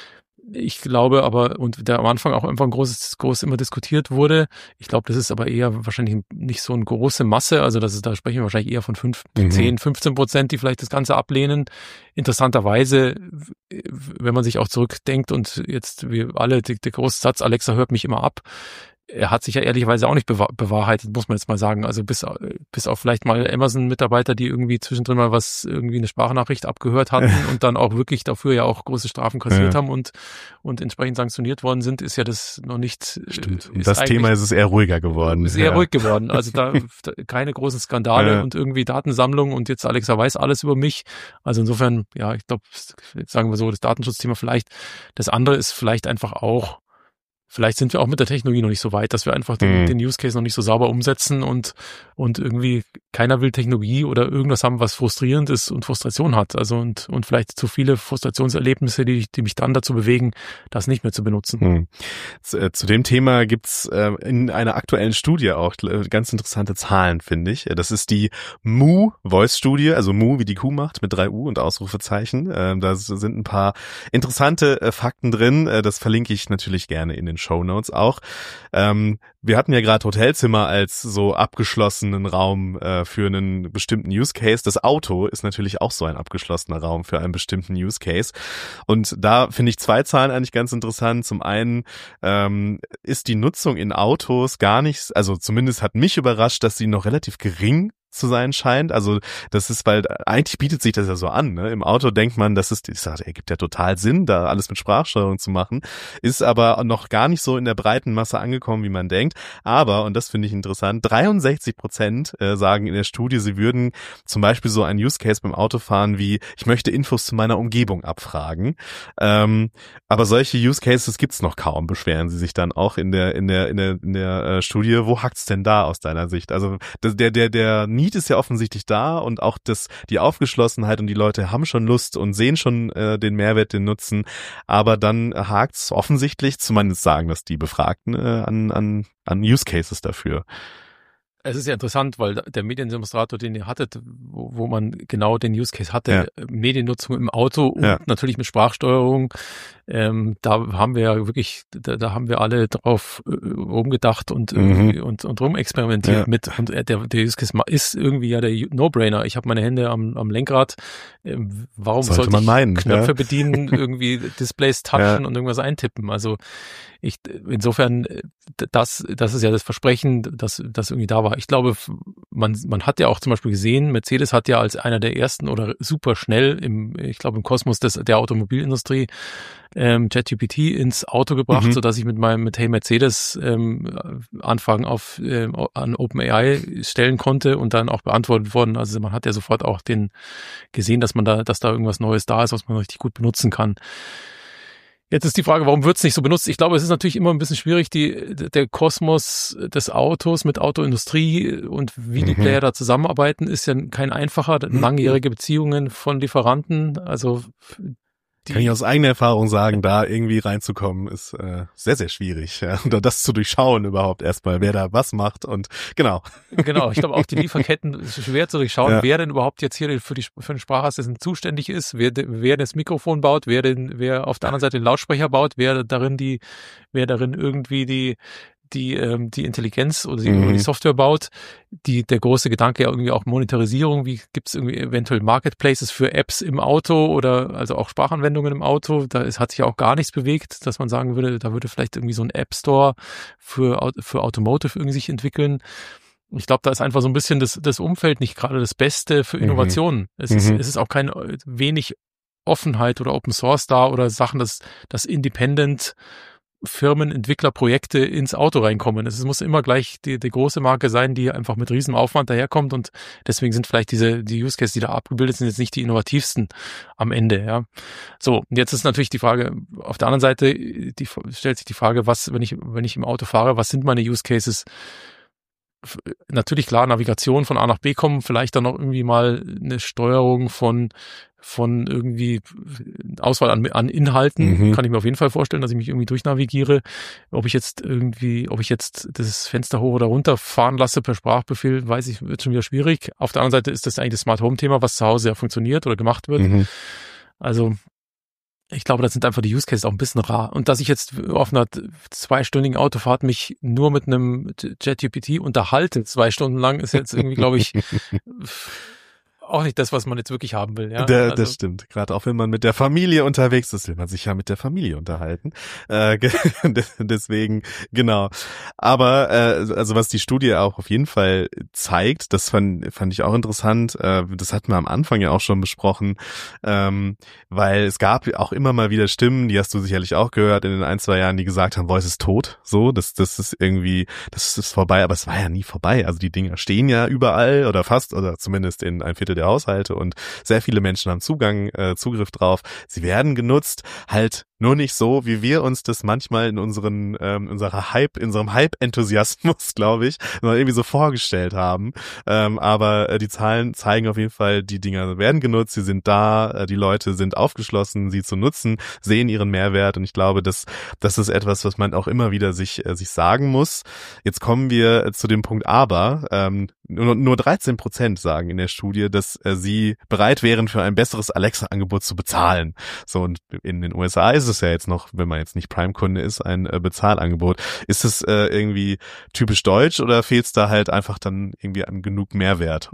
Ich glaube aber, und der am Anfang auch einfach ein großes, groß immer diskutiert wurde, ich glaube, das ist aber eher wahrscheinlich nicht so eine große Masse, also das ist, da sprechen wir wahrscheinlich eher von fünf, mhm. zehn, fünfzehn Prozent, die vielleicht das Ganze ablehnen. Interessanterweise, wenn man sich auch zurückdenkt und jetzt wir alle, der, der große Satz, Alexa hört mich immer ab, er hat sich ja ehrlicherweise auch nicht bewahr- bewahrheitet, muss man jetzt mal sagen. Also bis, bis auf vielleicht mal Amazon-Mitarbeiter, die irgendwie zwischendrin mal was, irgendwie eine Sprachnachricht abgehört hatten und dann auch wirklich dafür ja auch große Strafen kassiert ja. haben und, und entsprechend sanktioniert worden sind, ist ja das noch nicht. Stimmt. Und das Thema ist es eher ruhiger geworden. Ist eher ja. ruhig geworden. Also da, da keine großen Skandale ja. und irgendwie Datensammlung und jetzt Alexa weiß alles über mich. Also insofern, ja, ich glaube, jetzt sagen wir so, das Datenschutzthema vielleicht. Das andere ist vielleicht einfach auch, vielleicht sind wir auch mit der Technologie noch nicht so weit, dass wir einfach den, mhm. den Use Case noch nicht so sauber umsetzen und, und irgendwie keiner will Technologie oder irgendwas haben, was frustrierend ist und Frustration hat. Also und, und vielleicht zu viele Frustrationserlebnisse, die, die mich dann dazu bewegen, das nicht mehr zu benutzen. Mhm. Zu, zu dem Thema gibt's äh, in einer aktuellen Studie auch ganz interessante Zahlen, finde ich. Das ist die Moo Voice Studie, also Moo wie die Kuh macht mit drei U und Ausrufezeichen. Äh, da sind ein paar interessante äh, Fakten drin. Äh, das verlinke ich natürlich gerne in den Shownotes auch. Ähm, wir hatten ja gerade Hotelzimmer als so abgeschlossenen Raum äh, für einen bestimmten Use Case. Das Auto ist natürlich auch so ein abgeschlossener Raum für einen bestimmten Use Case. Und da finde ich zwei Zahlen eigentlich ganz interessant. Zum einen ähm, ist die Nutzung in Autos gar nicht, also zumindest hat mich überrascht, dass sie noch relativ gering zu sein scheint. Also das ist, weil eigentlich bietet sich das ja so an. Ne? Im Auto denkt man, das ist, ich sage, ergibt ja total Sinn, da alles mit Sprachsteuerung zu machen, ist aber noch gar nicht so in der breiten Masse angekommen, wie man denkt. Aber, und das finde ich interessant, dreiundsechzig Prozent äh, sagen in der Studie, sie würden zum Beispiel so ein Use Case beim Autofahren wie, ich möchte Infos zu meiner Umgebung abfragen. Ähm, aber solche Use Cases gibt's noch kaum, beschweren sie sich dann auch in der in der in der in der äh, Studie. Wo hackt's denn da aus deiner Sicht? Also der der der Need ist ja offensichtlich da und auch das, die Aufgeschlossenheit und die Leute haben schon Lust und sehen schon äh, den Mehrwert, den Nutzen, aber dann hakt's offensichtlich, zumindest sagen das die Befragten, äh, an, an, an Use Cases dafür. Es ist ja interessant, weil der Mediendemonstrator, den ihr hattet, wo, wo man genau den Use Case hatte, ja. Mediennutzung im Auto und ja. natürlich mit Sprachsteuerung, ähm, da haben wir ja wirklich, da, da haben wir alle drauf äh, rumgedacht und, mhm. und, und rumexperimentiert ja. mit. Und der, der Use Case ist irgendwie ja der No-Brainer. Ich habe meine Hände am, am Lenkrad. Ähm, warum sollte, sollte man ich meinen, Knöpfe ja? bedienen, irgendwie Displays touchen ja. und irgendwas eintippen? Also ich, insofern, das, das ist ja das Versprechen, das, das irgendwie da war. Ich glaube, man, man hat ja auch zum Beispiel gesehen, Mercedes hat ja als einer der ersten oder super schnell im, ich glaube, im Kosmos des, der Automobilindustrie, ähm, ChatGPT ins Auto gebracht, mhm. so dass ich mit meinem, mit Hey Mercedes, ähm, Anfragen auf, ähm, an OpenAI stellen konnte und dann auch beantwortet worden. Also man hat ja sofort auch den gesehen, dass man da, dass da irgendwas Neues da ist, was man richtig gut benutzen kann. Jetzt ist die Frage, warum wird es nicht so benutzt? Ich glaube, es ist natürlich immer ein bisschen schwierig, die, der Kosmos des Autos mit Autoindustrie und wie die mhm. Player da zusammenarbeiten, ist ja kein einfacher, langjährige Beziehungen von Lieferanten, also Die, Kann ich aus eigener Erfahrung sagen, da irgendwie reinzukommen, ist äh, sehr, sehr schwierig. Ja? Und das zu durchschauen überhaupt erstmal, wer da was macht und genau. Genau, ich glaube auch die Lieferketten ist schwer zu durchschauen, ja. wer denn überhaupt jetzt hier für, die, für den Sprachassistent zuständig ist, wer, wer das Mikrofon baut, wer den, wer auf der anderen Seite den Lautsprecher baut, wer darin die, wer darin irgendwie die die ähm, die Intelligenz oder die, mhm. die Software baut, die der große Gedanke ja irgendwie auch Monetarisierung, wie gibt es irgendwie eventuell Marketplaces für Apps im Auto oder also auch Sprachanwendungen im Auto, da ist, hat sich ja auch gar nichts bewegt, dass man sagen würde, da würde vielleicht irgendwie so ein App Store für für Automotive irgendwie sich entwickeln. Ich glaube, da ist einfach so ein bisschen das das Umfeld nicht gerade das Beste für Innovationen. Mhm. Es ist mhm. es ist auch kein wenig Offenheit oder Open Source da oder Sachen, dass das Independent Firmen, Entwickler, Projekte ins Auto reinkommen. Es muss immer gleich die, die große Marke sein, die einfach mit riesen Aufwand daherkommt und deswegen sind vielleicht diese die Use Cases, die da abgebildet sind, jetzt nicht die innovativsten am Ende. Ja, so und jetzt ist natürlich die Frage. Auf der anderen Seite die, stellt sich die Frage, was, wenn ich wenn ich im Auto fahre, was sind meine Use Cases? Natürlich klar, Navigation von A nach B kommen, vielleicht dann noch irgendwie mal eine Steuerung von von irgendwie Auswahl an, an Inhalten, mhm. kann ich mir auf jeden Fall vorstellen, dass ich mich irgendwie durchnavigiere. Ob ich jetzt irgendwie, ob ich jetzt das Fenster hoch oder runter fahren lasse per Sprachbefehl, weiß ich, wird schon wieder schwierig. Auf der anderen Seite ist das eigentlich das Smart Home Thema, was zu Hause ja funktioniert oder gemacht wird. Mhm. Also ich glaube, das sind einfach die Use Cases auch ein bisschen rar. Und dass ich jetzt auf einer zweistündigen Autofahrt mich nur mit einem ChatGPT unterhalte, zwei Stunden lang, ist jetzt irgendwie, glaube ich, auch nicht das, was man jetzt wirklich haben will. Ja, der, also. Das stimmt. Gerade auch wenn man mit der Familie unterwegs ist, will man sich ja mit der Familie unterhalten. Äh, deswegen, genau. Aber äh, also was die Studie auch auf jeden Fall zeigt, das fand, fand ich auch interessant, äh, das hatten wir am Anfang ja auch schon besprochen, ähm, weil es gab auch immer mal wieder Stimmen, die hast du sicherlich auch gehört in den ein, zwei Jahren, die gesagt haben, Voice ist tot, so, das, das ist irgendwie, das ist vorbei, aber es war ja nie vorbei. Also die Dinger stehen ja überall oder fast, oder zumindest in ein Viertel der Haushalte und sehr viele Menschen haben Zugang, äh, Zugriff drauf. Sie werden genutzt, halt nur nicht so, wie wir uns das manchmal in unseren, ähm, unserer Hype, in unserem Hype-Enthusiasmus, glaube ich, irgendwie so vorgestellt haben. Ähm, aber äh, die Zahlen zeigen auf jeden Fall, die Dinger werden genutzt, sie sind da, äh, die Leute sind aufgeschlossen, sie zu nutzen, sehen ihren Mehrwert und ich glaube, dass das ist etwas, was man auch immer wieder sich äh, sich sagen muss. Jetzt kommen wir äh, zu dem Punkt aber, ähm, nur, nur dreizehn Prozent sagen in der Studie, dass äh, sie bereit wären, für ein besseres Alexa-Angebot zu bezahlen. So, und in den U S A ist es ja jetzt noch, wenn man jetzt nicht Prime-Kunde ist, ein äh, Bezahlangebot. Ist es äh, irgendwie typisch deutsch oder fehlt es da halt einfach dann irgendwie an genug Mehrwert?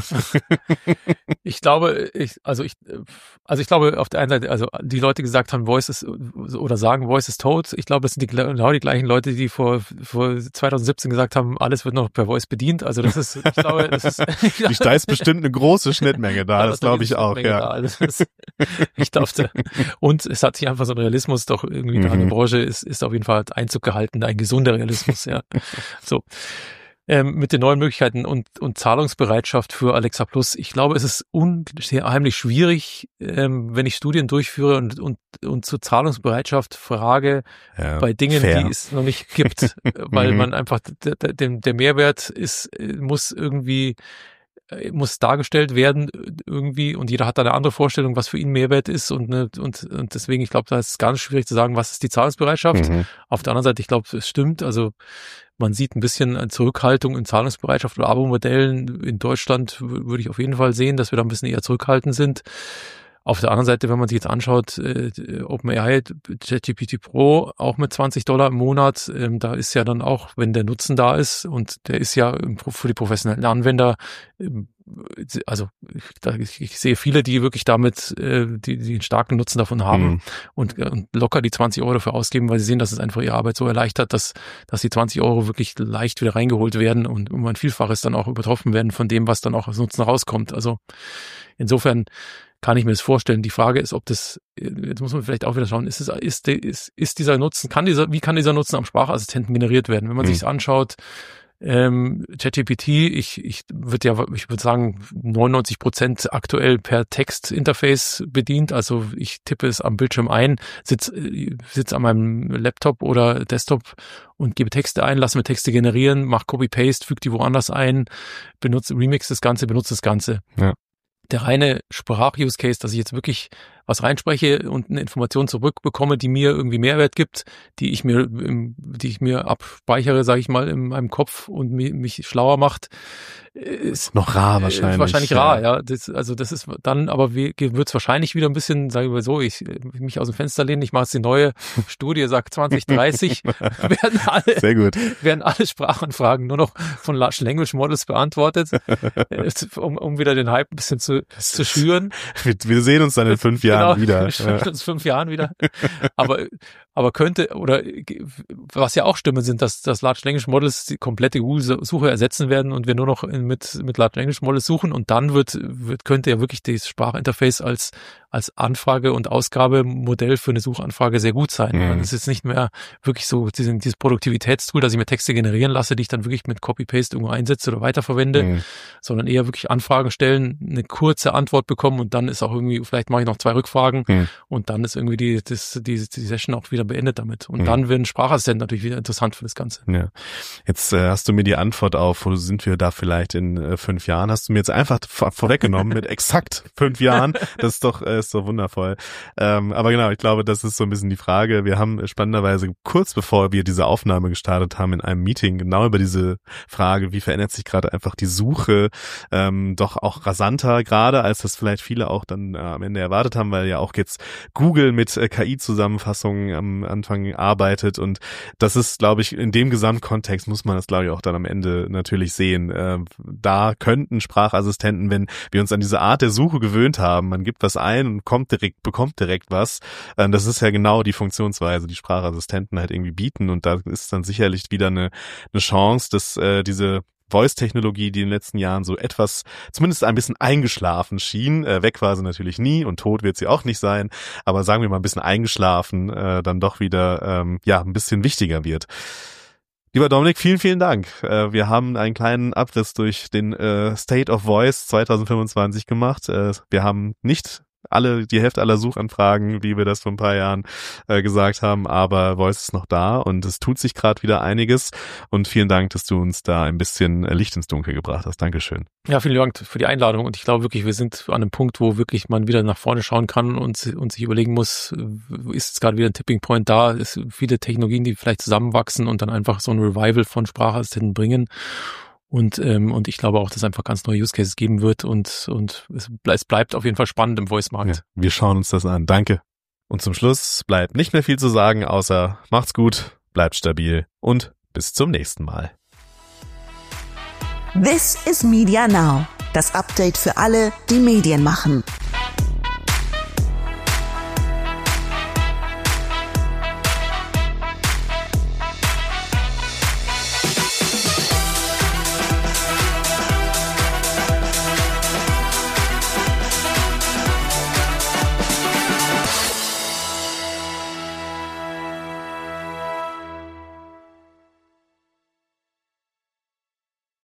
Ich glaube, ich, also ich, also ich glaube auf der einen Seite, also die Leute gesagt haben, Voice ist, oder sagen, Voice ist tot. Ich glaube, das sind die, genau die gleichen Leute, die vor, vor zwanzig siebzehn gesagt haben, alles wird noch per Voice bedient. Also das ist, ich glaube, das ist, ich da ist bestimmt eine große Schnittmenge da, das glaube ich auch, ja. Also ist, ich glaube, und es hat sich einfach so ein Realismus doch irgendwie mhm. da in der Branche ist, ist auf jeden Fall Einzug gehalten, ein gesunder Realismus, ja. So. Ähm, mit den neuen Möglichkeiten und, und Zahlungsbereitschaft für Alexa Plus. Ich glaube, es ist unheimlich schwierig, ähm, wenn ich Studien durchführe und, und, und zur Zahlungsbereitschaft frage, ja, bei Dingen, fair. Die es noch nicht gibt, weil mhm. man einfach, der, der, der Mehrwert ist, muss irgendwie muss dargestellt werden irgendwie und jeder hat da eine andere Vorstellung, was für ihn Mehrwert ist und ne, und und deswegen, ich glaube, da ist es ganz schwierig zu sagen, was ist die Zahlungsbereitschaft. Mhm. Auf der anderen Seite, ich glaube, es stimmt, also man sieht ein bisschen Zurückhaltung in Zahlungsbereitschaft oder Abo-Modellen. In Deutschland würde ich auf jeden Fall sehen, dass wir da ein bisschen eher zurückhaltend sind. Auf der anderen Seite, wenn man sich jetzt anschaut, äh, OpenAI, ChatGPT Pro, auch mit zwanzig Dollar im Monat, ähm, da ist ja dann auch, wenn der Nutzen da ist und der ist ja für die professionellen Anwender, ähm, also ich, ich sehe viele, die wirklich damit, äh, die, die einen starken Nutzen davon haben mhm. und, und locker die zwanzig Euro dafür ausgeben, weil sie sehen, dass es einfach ihre Arbeit so erleichtert, dass, dass die zwanzig Euro wirklich leicht wieder reingeholt werden und um ein Vielfaches dann auch übertroffen werden von dem, was dann auch als Nutzen rauskommt. Also insofern kann ich mir das vorstellen. Die Frage ist, ob das, jetzt muss man vielleicht auch wieder schauen, ist es, ist, ist, ist dieser Nutzen, kann dieser, wie kann dieser Nutzen am Sprachassistenten generiert werden? Wenn man mhm. sich anschaut, ähm, ChatGPT, ich, ich würde ja, ich würde sagen, neunundneunzig Prozent aktuell per Textinterface bedient. Also ich tippe es am Bildschirm ein, sitze sitz an meinem Laptop oder Desktop und gebe Texte ein, lasse mir Texte generieren, mache Copy-Paste, füge die woanders ein, benutze, remix das Ganze, benutze das Ganze. Ja. Der reine Sprach-Use-Case, dass ich jetzt wirklich was reinspreche und eine Information zurückbekomme, die mir irgendwie Mehrwert gibt, die ich mir, die ich mir abspeichere, sage ich mal, in meinem Kopf und mich schlauer macht, ist noch rar wahrscheinlich. Wahrscheinlich rar, ja. Das, also das ist dann, aber wird es wahrscheinlich wieder ein bisschen, sagen wir so, ich mich aus dem Fenster lehnen, ich mache jetzt die neue Studie, sagt zwanzig dreißig werden alle, Sehr gut. werden alle Sprachanfragen nur noch von Large Language Models beantwortet, um, um wieder den Hype ein bisschen zu, zu schüren. Wir, wir sehen uns dann in fünf Jahren genau, wieder. Wir sehen uns fünf Jahren wieder. Aber aber könnte, oder was ja auch Stimmen sind, dass, dass Large Language Models die komplette Google-Suche ersetzen werden und wir nur noch mit, mit Large Language Models suchen und dann wird, wird, könnte ja wirklich das Sprachinterface als, als Anfrage- und Ausgabemodell für eine Suchanfrage sehr gut sein. Mhm. Es ist jetzt nicht mehr wirklich so diesen, dieses Produktivitätstool, dass ich mir Texte generieren lasse, die ich dann wirklich mit Copy-Paste irgendwo einsetze oder weiterverwende, mhm. sondern eher wirklich Anfragen stellen, eine kurze Antwort bekommen und dann ist auch irgendwie, vielleicht mache ich noch zwei Rückfragen mhm. und dann ist irgendwie die, das, die, die Session auch wieder beendet damit. Und mhm. dann wird ein Sprachassistent natürlich wieder interessant für das Ganze. Ja. Jetzt äh, hast du mir die Antwort auf, wo sind wir da vielleicht in äh, fünf Jahren, hast du mir jetzt einfach vor, vorweggenommen mit exakt fünf Jahren. Das ist doch, äh, ist doch wundervoll. Ähm, aber genau, ich glaube, das ist so ein bisschen die Frage. Wir haben spannenderweise kurz bevor wir diese Aufnahme gestartet haben, in einem Meeting genau über diese Frage, wie verändert sich gerade einfach die Suche, ähm, doch auch rasanter gerade, als das vielleicht viele auch dann äh, am Ende erwartet haben, weil ja auch jetzt Google mit äh, K I-Zusammenfassungen am Anfang arbeitet und das ist, glaube ich, in dem Gesamtkontext muss man das, glaube ich, auch dann am Ende natürlich sehen. Äh, da könnten Sprachassistenten, wenn wir uns an diese Art der Suche gewöhnt haben, man gibt was ein und kommt direkt, bekommt direkt was, äh, das ist ja genau die Funktionsweise, die Sprachassistenten halt irgendwie bieten und da ist dann sicherlich wieder eine, eine Chance, dass äh, diese Voice-Technologie, die in den letzten Jahren so etwas, zumindest ein bisschen eingeschlafen schien. Äh, weg war sie natürlich nie und tot wird sie auch nicht sein, aber sagen wir mal ein bisschen eingeschlafen, äh, dann doch wieder ähm, ja ein bisschen wichtiger wird. Lieber Dominik, vielen, vielen Dank. Äh, wir haben einen kleinen Abriss durch den äh, State of Voice zwanzig fünfundzwanzig gemacht. Äh, wir haben nicht alle, die Hälfte aller Suchanfragen, wie wir das vor ein paar Jahren äh, gesagt haben, aber Voice ist noch da und es tut sich gerade wieder einiges und vielen Dank, dass du uns da ein bisschen Licht ins Dunkel gebracht hast. Dankeschön. Ja, vielen Dank für die Einladung und ich glaube wirklich, wir sind an einem Punkt, wo wirklich man wieder nach vorne schauen kann und, und sich überlegen muss, ist jetzt gerade wieder ein Tipping Point da, ist viele Technologien, die vielleicht zusammenwachsen und dann einfach so ein Revival von Sprachassistenten bringen. Und ähm, und ich glaube auch, dass es einfach ganz neue Use Cases geben wird und und es, es bleibt auf jeden Fall spannend im Voice-Markt. Ja, wir schauen uns das an. Danke. Und zum Schluss bleibt nicht mehr viel zu sagen, außer macht's gut, bleibt stabil und bis zum nächsten Mal. This is Media Now, das Update für alle, die Medien machen.